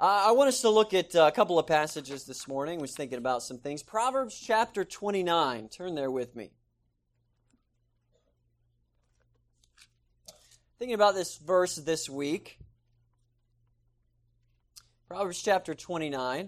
I want us to look at a couple of passages this morning. I was thinking about some things. Proverbs chapter 29. Turn there with me. Thinking about this verse this week. Proverbs chapter 29.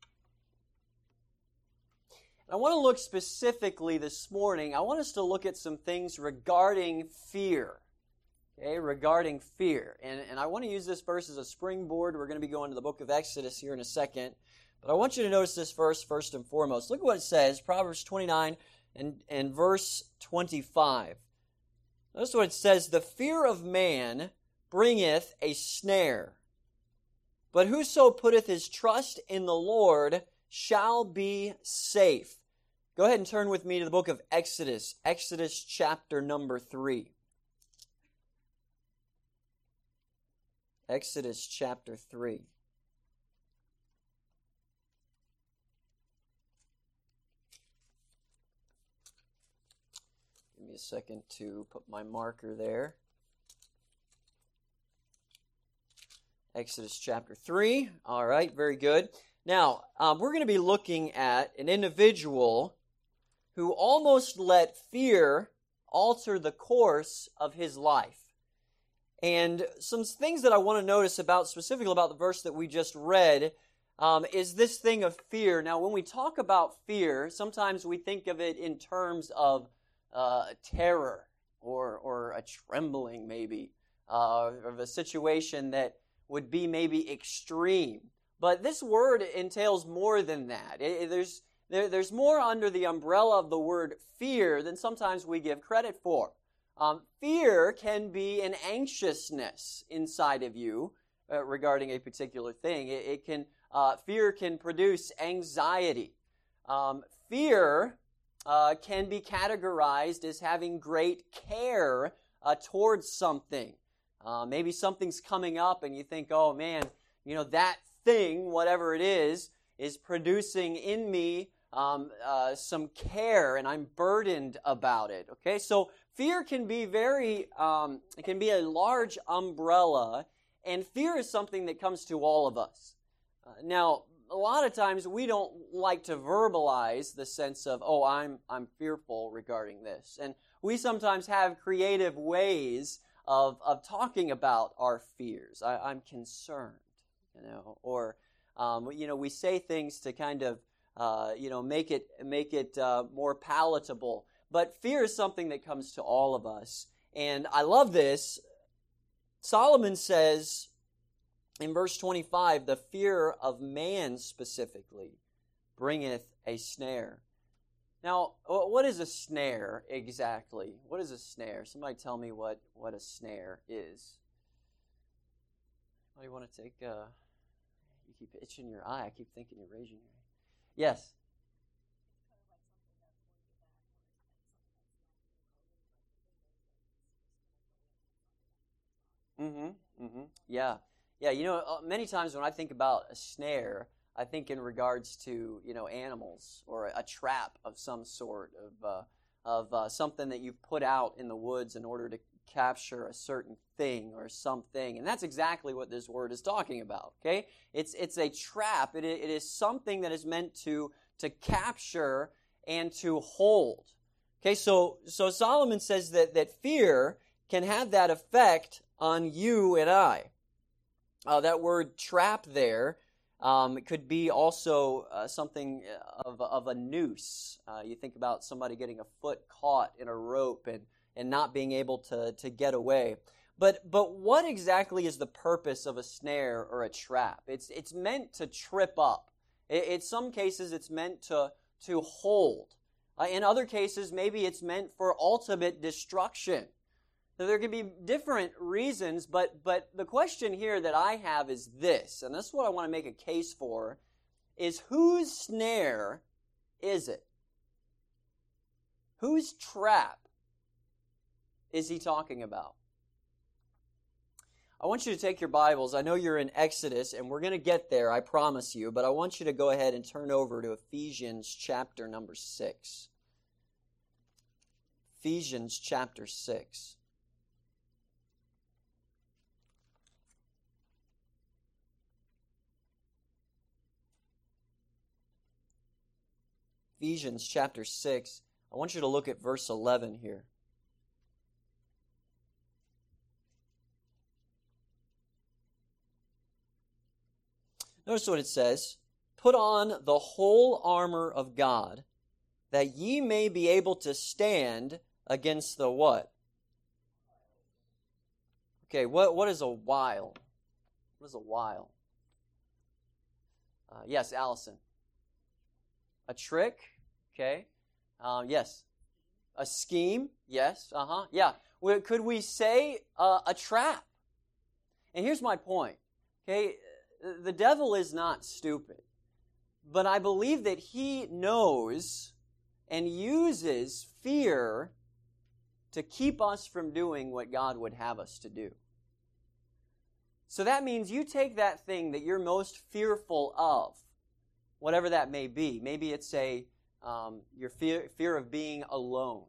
I want to look specifically this morning, I want us to look at some things regarding fear. Okay, regarding fear. And I want to use this verse as a springboard. We're going to be going to the book of Exodus here in a second. But I want you to notice this verse first and foremost. Look at what it says, Proverbs 29 and verse 25. Notice what it says, "The fear of man bringeth a snare, but whoso putteth his trust in the Lord shall be safe." Go ahead and turn with me to the book of Exodus, Exodus chapter number 3. Exodus chapter 3. Give me a second to put my marker there. Exodus chapter 3. All right, very good. Now, we're going to be looking at an individual who almost let fear alter the course of his life. And some things that I want to notice about, specifically about the verse that we just read, is this thing of fear. Now, when we talk about fear, sometimes we think of it in terms of terror or a trembling, maybe, of a situation that would be maybe extreme. But this word entails more than that. There's more under the umbrella of the word fear than sometimes we give credit for. Fear can be an anxiousness inside of you regarding a particular thing. Fear can produce anxiety. Fear can be categorized as having great care towards something. Maybe something's coming up and you think, oh man, that thing, whatever it is producing in me some care, and I'm burdened about it. Okay, so fear can be it can be a large umbrella, and fear is something that comes to all of us. Now, a lot of times we don't like to verbalize the sense of, oh, I'm fearful regarding this, and we sometimes have creative ways of talking about our fears. I'm concerned, or we say things to kind of make it more palatable. But fear is something that comes to all of us. And I love this. Solomon says in verse 25, "The fear of man specifically bringeth a snare." Now, what is a snare exactly? What is a snare? Somebody tell me what a snare is. Anybody want to take... You keep itching your eye. I keep thinking you're raising your eye. Yes. Yeah. Many times when I think about a snare, I think in regards to, animals or a trap of some sort of something that you've put out in the woods in order to capture a certain thing or something. And that's exactly what this word is talking about, okay? It's a trap. It is something that is meant to capture and to hold. Okay, so Solomon says that fear can have that effect on you and I. That word trap there, it could be also something of a noose. You think about somebody getting a foot caught in a rope and not being able to get away. But what exactly is the purpose of a snare or a trap? It's meant to trip up. In some cases, it's meant to hold. In other cases, maybe it's meant for ultimate destruction. Now, there can be different reasons, but the question here that I have is this, and this is what I want to make a case for, is whose snare is it? Whose trap is he talking about? I want you to take your Bibles. I know you're in Exodus, and we're going to get there, I promise you, but I want you to go ahead and turn over to Ephesians chapter number 6. Ephesians chapter 6. Ephesians chapter 6. I want you to look at verse 11 here. Notice what it says. Put on the whole armor of God, that ye may be able to stand against the what? Okay, what is a wile? What is a wile? Yes, Allison. A trick? Okay. Yes. A scheme? Yes. Yeah. Could we say a trap? And here's my point. Okay, the devil is not stupid, but I believe that he knows and uses fear to keep us from doing what God would have us to do. So that means you take that thing that you're most fearful of, whatever that may be. Maybe it's your fear of being alone,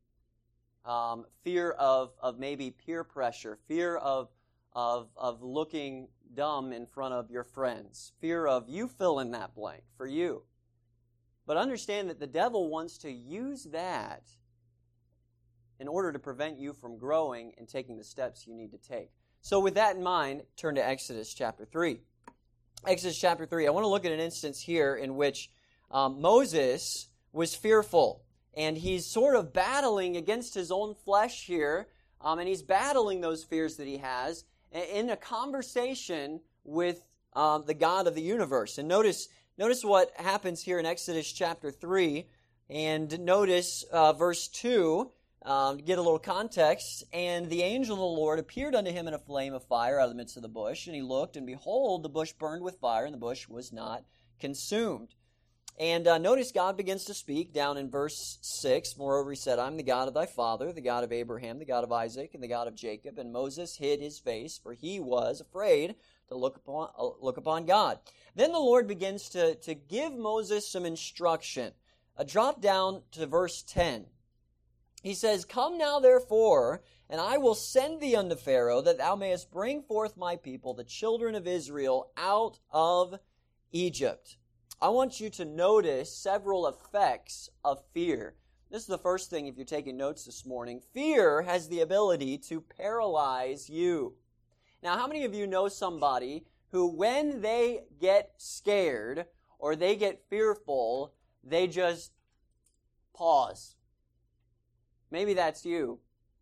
fear of maybe peer pressure, fear of looking dumb in front of your friends, fear of you fill in that blank for you. But understand that the devil wants to use that in order to prevent you from growing and taking the steps you need to take. So with that in mind, turn to Exodus chapter 3. Exodus chapter 3, I want to look at an instance here in which Moses was fearful, and he's sort of battling against his own flesh here, and he's battling those fears that he has in a conversation with the God of the universe. And notice what happens here in Exodus chapter 3, and notice verse 2, to get a little context. And the angel of the Lord appeared unto him in a flame of fire out of the midst of the bush, and he looked, and behold, the bush burned with fire, and the bush was not consumed. And notice God begins to speak down in verse 6. Moreover, he said, I am the God of thy father, the God of Abraham, the God of Isaac, and the God of Jacob. And Moses hid his face, for he was afraid to look upon God. Then the Lord begins to give Moses some instruction. Drop down to verse 10. He says, Come now therefore, and I will send thee unto Pharaoh, that thou mayest bring forth my people, the children of Israel, out of Egypt. I want you to notice several effects of fear. This is the first thing if you're taking notes this morning. Fear has the ability to paralyze you. Now, how many of you know somebody who, when they get scared or they get fearful, they just pause? Maybe that's you.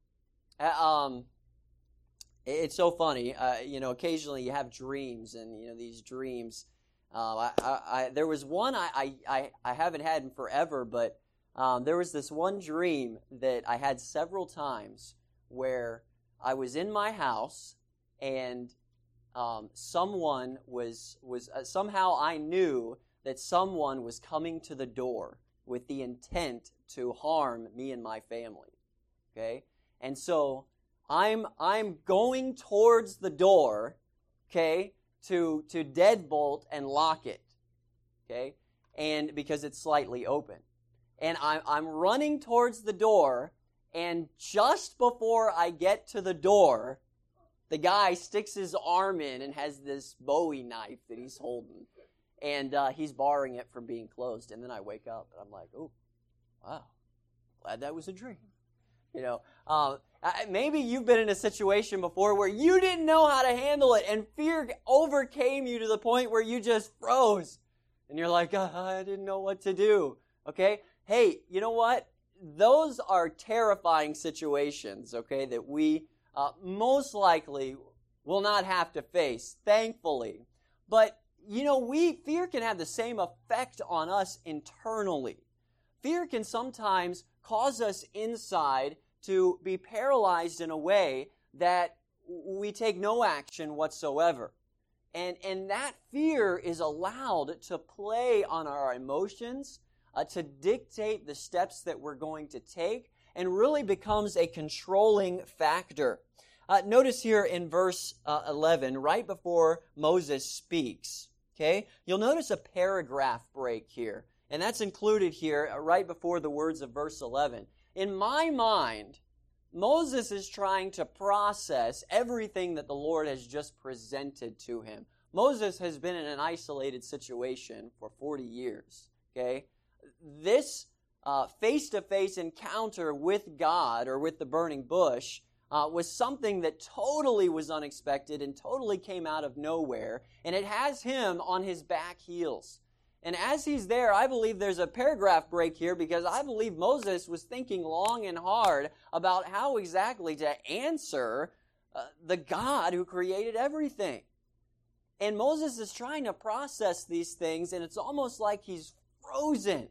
It's so funny. Occasionally you have dreams, and these dreams. There was one I haven't had in forever, but there was this one dream that I had several times where I was in my house and someone was somehow I knew that someone was coming to the door with the intent to harm me and my family. Okay? And so I'm going towards the door, okay, to deadbolt and lock it. Okay? And because it's slightly open. And I'm running towards the door, and just before I get to the door, the guy sticks his arm in and has this Bowie knife that he's holding. And he's barring it from being closed. And then I wake up, and I'm like, oh, wow, glad that was a dream. Maybe you've been in a situation before where you didn't know how to handle it, and fear overcame you to the point where you just froze. And you're like, I didn't know what to do. Okay? Hey, you know what? Those are terrifying situations, okay, that we most likely will not have to face, thankfully. But fear can have the same effect on us internally. Fear can sometimes cause us inside to be paralyzed in a way that we take no action whatsoever. And that fear is allowed to play on our emotions, to dictate the steps that we're going to take, and really becomes a controlling factor. Notice here in verse 11, right before Moses speaks, okay, you'll notice a paragraph break here. And that's included here right before the words of verse 11. In my mind, Moses is trying to process everything that the Lord has just presented to him. Moses has been in an isolated situation for 40 years, okay? this face-to-face encounter with God or with the burning bush was something that totally was unexpected and totally came out of nowhere, and it has him on his back heels. And as he's there, I believe there's a paragraph break here because I believe Moses was thinking long and hard about how exactly to answer the God who created everything. And Moses is trying to process these things, and it's almost like he's frozen.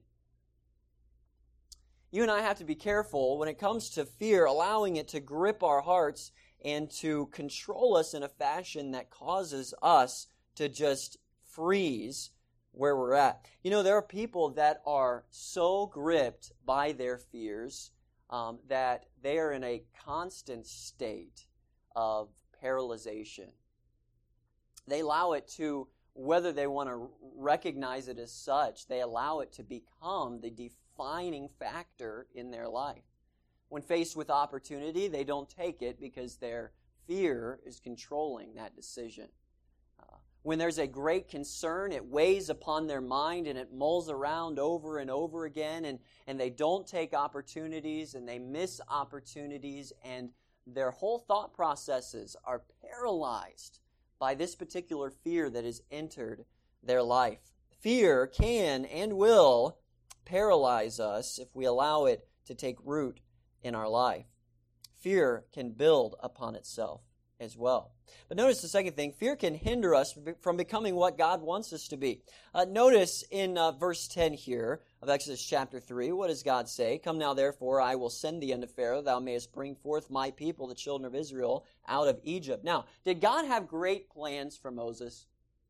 You and I have to be careful when it comes to fear, allowing it to grip our hearts and to control us in a fashion that causes us to just freeze where we're at. You know, there are people that are so gripped by their fears that they are in a constant state of paralyzation. They allow it to, whether they want to recognize it as such, they allow it to become the defining factor in their life. When faced with opportunity, they don't take it because their fear is controlling that decision. When there's a great concern, it weighs upon their mind and it mulls around over and over again, and they don't take opportunities and they miss opportunities, and their whole thought processes are paralyzed by this particular fear that has entered their life. Fear can and will paralyze us if we allow it to take root in our life. Fear can build upon itself as well. But notice the second thing, fear can hinder us from becoming what God wants us to be. Notice in verse 10 here of Exodus chapter 3, what does God say? Come now, therefore, I will send thee unto Pharaoh, thou mayest bring forth my people, the children of Israel, out of Egypt. Now, did God have great plans for Moses?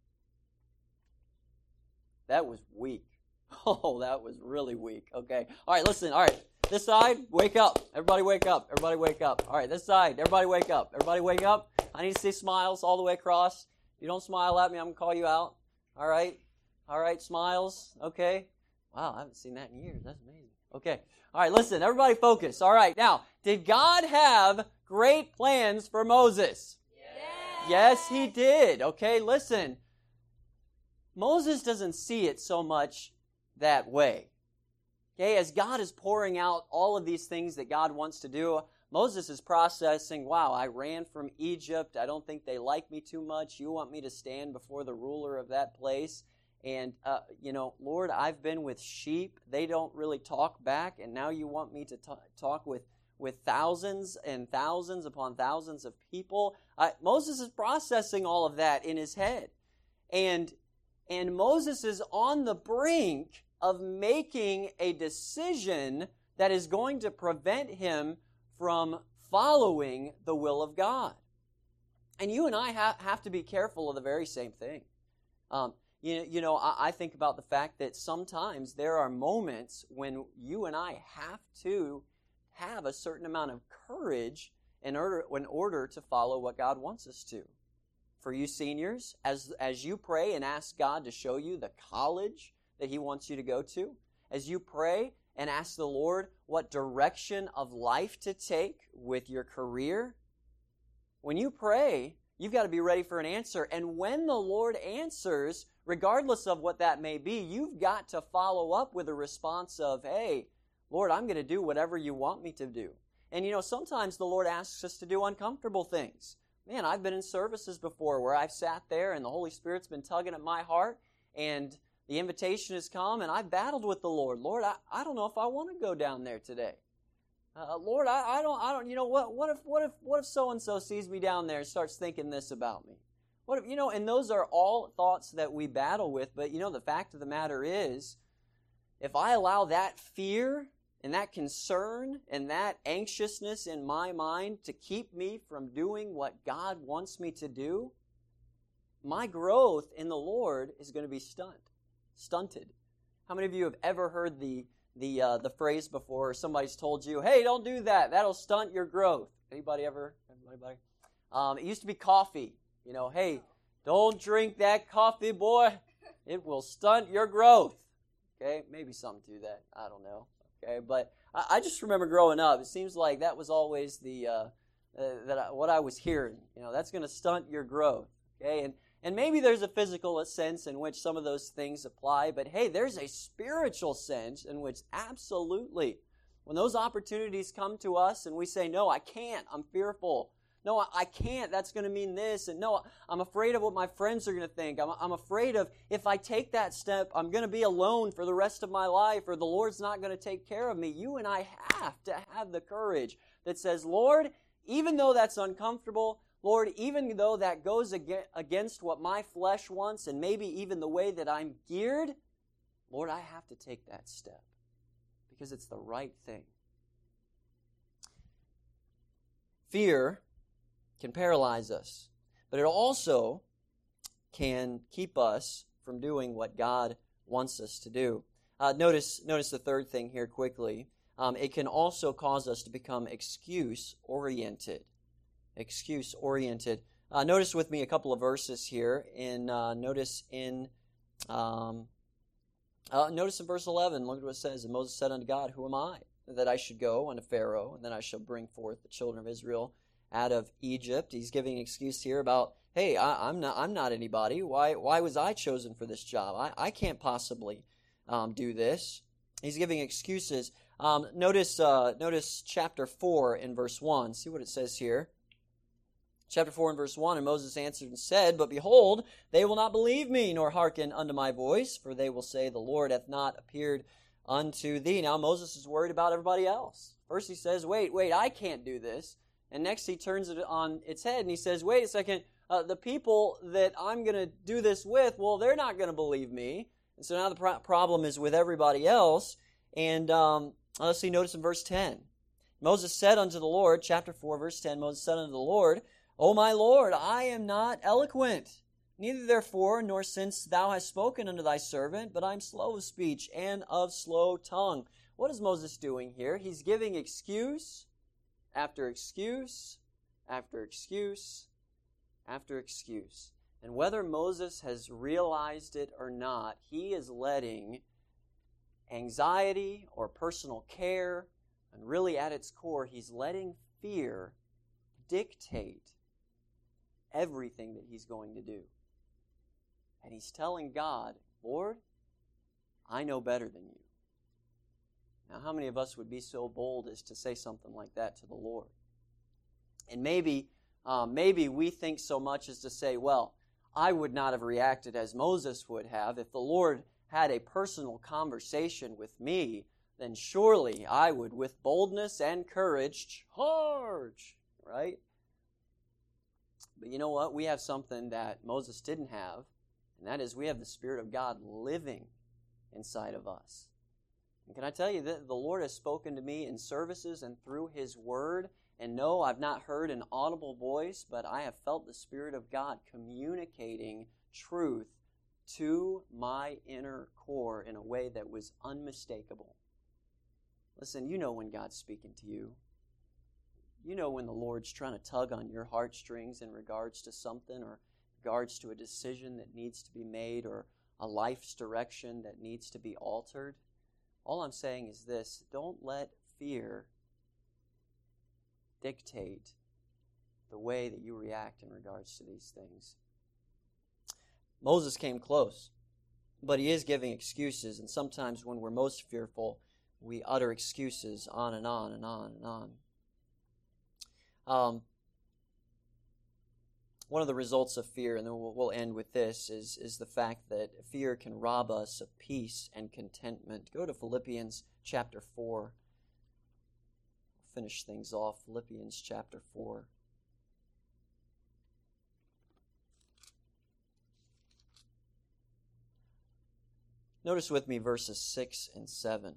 That was weak. Oh, that was really weak. Okay. All right, listen. All right. This side, wake up. Everybody wake up. Everybody wake up. All right, this side, everybody wake up. Everybody wake up. I need to see smiles all the way across. If you don't smile at me, I'm going to call you out. All right. All right, smiles. Okay. Wow, I haven't seen that in years. That's amazing. Okay. All right, listen. Everybody focus. All right. Now, did God have great plans for Moses? Yes, he did. Okay, listen. Moses doesn't see it so much that way. Okay, as God is pouring out all of these things that God wants to do, Moses is processing, wow, I ran from Egypt. I don't think they like me too much. You want me to stand before the ruler of that place. And, Lord, I've been with sheep. They don't really talk back. And now you want me to talk with thousands and thousands upon thousands of people. Moses is processing all of that in his head. And Moses is on the brink of making a decision that is going to prevent him from following the will of God. And you and I have to be careful of the very same thing. I think about the fact that sometimes there are moments when you and I have to have a certain amount of courage in order to follow what God wants us to. For you seniors, as you pray and ask God to show you the college that He wants you to go to, as you pray and ask the Lord what direction of life to take with your career, when you pray, you've got to be ready for an answer. And when the Lord answers, regardless of what that may be, you've got to follow up with a response of, hey, Lord, I'm going to do whatever you want me to do. And sometimes the Lord asks us to do uncomfortable things. Man, I've been in services before where I've sat there and the Holy Spirit's been tugging at my heart and the invitation has come and I've battled with the Lord. Lord, I don't know if I want to go down there today. Lord, I don't, what if so-and-so sees me down there and starts thinking this about me? What if, and those are all thoughts that we battle with, but the fact of the matter is, if I allow that fear and that concern and that anxiousness in my mind to keep me from doing what God wants me to do, my growth in the Lord is going to be stunted. How many of you have ever heard the phrase before, or somebody's told you, hey, don't do that, that'll stunt your growth? Anybody ever? It used to be coffee. Hey, don't drink that coffee, boy. It will stunt your growth. Okay, maybe something to that. I don't know. Okay, but I just remember growing up, it seems like that was always what I was hearing. That's going to stunt your growth. Okay, And maybe there's a physical sense in which some of those things apply, but hey, there's a spiritual sense in which absolutely, when those opportunities come to us and we say, no, I can't, I'm fearful. No, I can't, that's going to mean this. And no, I'm afraid of what my friends are going to think. I'm afraid of if I take that step, I'm going to be alone for the rest of my life, or the Lord's not going to take care of me. You and I have to have the courage that says, Lord, even though that's uncomfortable, Lord, even though that goes against what my flesh wants and maybe even the way that I'm geared, Lord, I have to take that step because it's the right thing. Fear can paralyze us, but it also can keep us from doing what God wants us to do. Notice the third thing here quickly. It can also cause us to become excuse-oriented. Excuse-oriented. Notice with me a couple of verses here. Notice in verse 11. Look at what it says. And Moses said unto God, Who am I, that I should go unto Pharaoh, and then I shall bring forth the children of Israel out of Egypt? He's giving an excuse here about, hey, I'm not anybody. Why was I chosen for this job? I can't possibly do this. He's giving excuses. Notice chapter 4 in verse 1. See what it says here. Chapter 4 and verse 1, And Moses answered and said, But behold, they will not believe me, nor hearken unto my voice, for they will say, The Lord hath not appeared unto thee. Now Moses is worried about everybody else. First he says, wait, I can't do this. And next he turns it on its head and he says, wait a second, the people that I'm going to do this with, well, they're not going to believe me. And so now the problem is with everybody else. And let's see, notice in verse 10. Moses said unto the Lord, chapter 4, verse 10, Moses said unto the Lord, O my Lord, I am not eloquent, neither therefore, nor since thou hast spoken unto thy servant, but I am slow of speech and of slow tongue. What is Moses doing here? He's giving excuse after excuse after excuse after excuse. And whether Moses has realized it or not, he is letting anxiety or personal care, and really at its core, he's letting fear dictate everything that he's going to do. And he's telling God, Lord, I know better than you. Now, how many of us would be so bold as to say something like that to the Lord? And maybe we think so much as to say, well, I would not have reacted as Moses would have. If the Lord had a personal conversation with me, then surely I would, with boldness and courage, charge, right? But you know what? We have something that Moses didn't have, and that is we have the Spirit of God living inside of us. And can I tell you that the Lord has spoken to me in services and through His Word, and no, I've not heard an audible voice, but I have felt the Spirit of God communicating truth to my inner core in a way that was unmistakable. Listen, you know when God's speaking to you. You know when the Lord's trying to tug on your heartstrings in regards to something, or regards to a decision that needs to be made, or a life's direction that needs to be altered. All I'm saying is this: don't let fear dictate the way that you react in regards to these things. Moses came close, but he is giving excuses, and sometimes when we're most fearful, we utter excuses on and on and on and on. One of the results of fear, and then we'll end with this, is the fact that fear can rob us of peace and contentment. Go to Philippians chapter 4. Finish things off. Philippians chapter 4. Notice with me verses 6 and 7.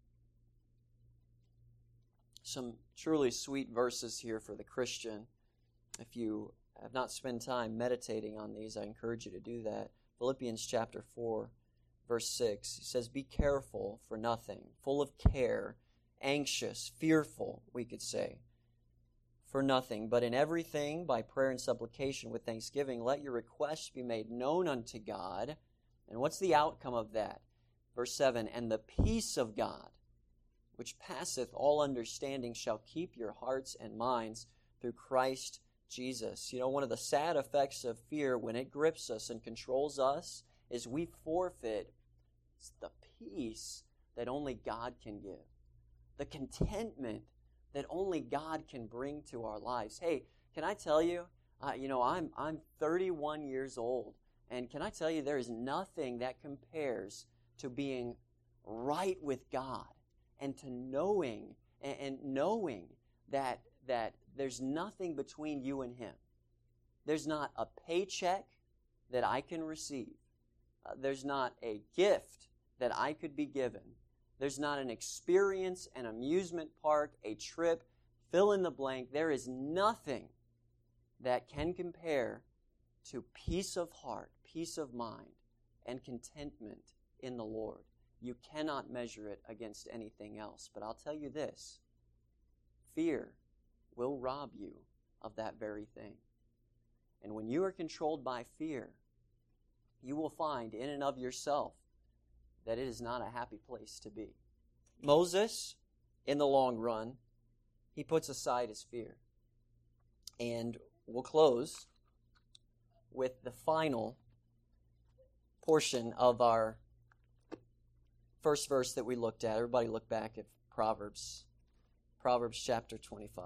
Some truly sweet verses here for the Christian. If you have not spent time meditating on these, I encourage you to do that. Philippians chapter 4, verse 6. He says, Be careful for nothing, full of care, anxious, fearful, we could say, for nothing, but in everything, by prayer and supplication with thanksgiving, let your requests be made known unto God. And what's the outcome of that? Verse 7, And the peace of God, which passeth all understanding, shall keep your hearts and minds through Christ Jesus. You know, one of the sad effects of fear when it grips us and controls us is we forfeit the peace that only God can give, the contentment that only God can bring to our lives. Hey, can I tell you, I'm 31 years old, and can I tell you there is nothing that compares to being right with God and to knowing that there's nothing between you and Him. There's not a paycheck that I can receive. There's not a gift that I could be given. There's not an experience, an amusement park, a trip, fill in the blank. There is nothing that can compare to peace of heart, peace of mind, and contentment in the Lord. You cannot measure it against anything else. But I'll tell you this, fear will rob you of that very thing. And when you are controlled by fear, you will find in and of yourself that it is not a happy place to be. Moses, in the long run, he puts aside his fear. And we'll close with the final portion of our first verse that we looked at. Everybody look back at Proverbs chapter 25.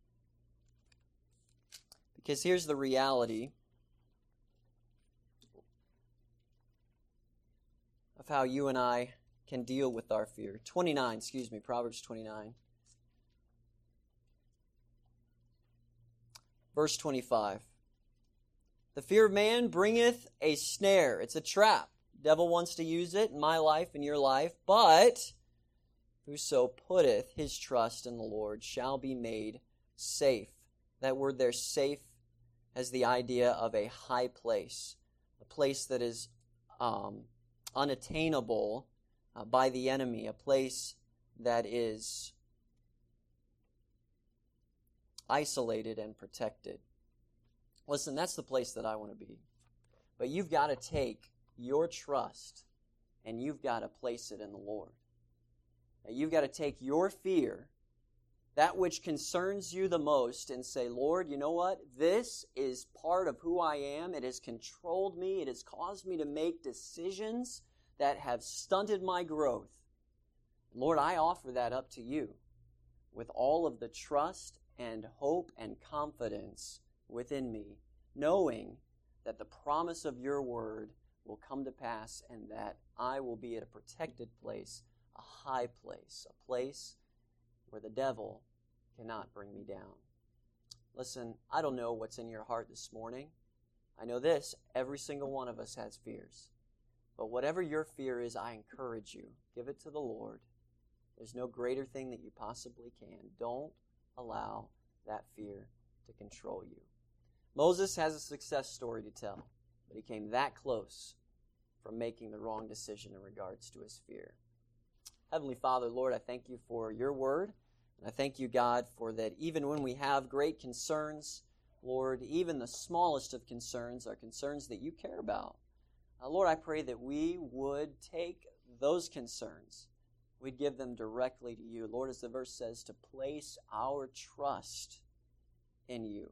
Because here's the reality of how you and I can deal with our fear. Proverbs 29. Verse 25. The fear of man bringeth a snare. It's a trap. The devil wants to use it in my life and your life. But whoso putteth his trust in the Lord shall be made safe. That word there, safe, has the idea of a high place. A place that is unattainable by the enemy. A place that is isolated and protected. Listen, that's the place that I want to be. But you've got to take your trust and you've got to place it in the Lord. Now, you've got to take your fear, that which concerns you the most, and say, Lord, you know what? This is part of who I am. It has controlled me. It has caused me to make decisions that have stunted my growth. Lord, I offer that up to you with all of the trust and hope and confidence within me, knowing that the promise of your word will come to pass and that I will be at a protected place, a high place, a place where the devil cannot bring me down. Listen, I don't know what's in your heart this morning. I know this, every single one of us has fears. But whatever your fear is, I encourage you, give it to the Lord. There's no greater thing that you possibly can. Don't allow that fear to control you. Moses has a success story to tell, but he came that close from making the wrong decision in regards to his fear. Heavenly Father, Lord, I thank you for your word, and I thank you, God, for that even when we have great concerns, Lord, even the smallest of concerns are concerns that you care about. Lord, I pray that we would take those concerns, we'd give them directly to you. Lord, as the verse says, to place our trust in you.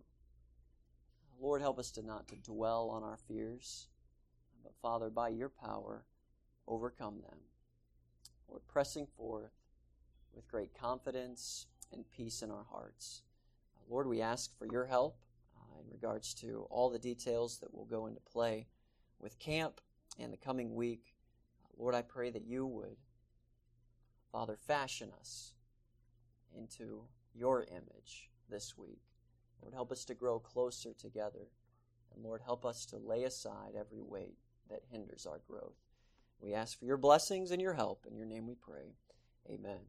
Lord, help us not to dwell on our fears, but Father, by your power, overcome them. Lord, pressing forth with great confidence and peace in our hearts. Lord, we ask for your help in regards to all the details that will go into play with camp and the coming week. Lord, I pray that you would, Father, fashion us into your image this week. Lord, help us to grow closer together. And Lord, help us to lay aside every weight that hinders our growth. We ask for your blessings and your help. In your name we pray. Amen.